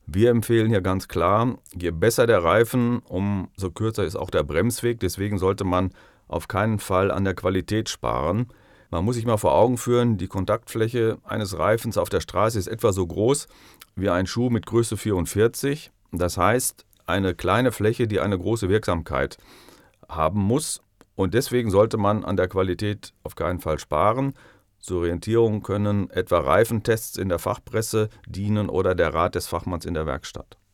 Wir empfehlen hier ganz klar, je besser der Reifen, umso kürzer ist auch der Bremsweg. Deswegen sollte man auf keinen Fall an der Qualität sparen. Man muss sich mal vor Augen führen, die Kontaktfläche eines Reifens auf der Straße ist etwa so groß wie ein Schuh mit Größe 44. Das heißt, eine kleine Fläche, die eine große Wirksamkeit haben muss. Und deswegen sollte man an der Qualität auf keinen Fall sparen. Zur Orientierung können etwa Reifentests in der Fachpresse dienen oder der Rat des Fachmanns in der Werkstatt.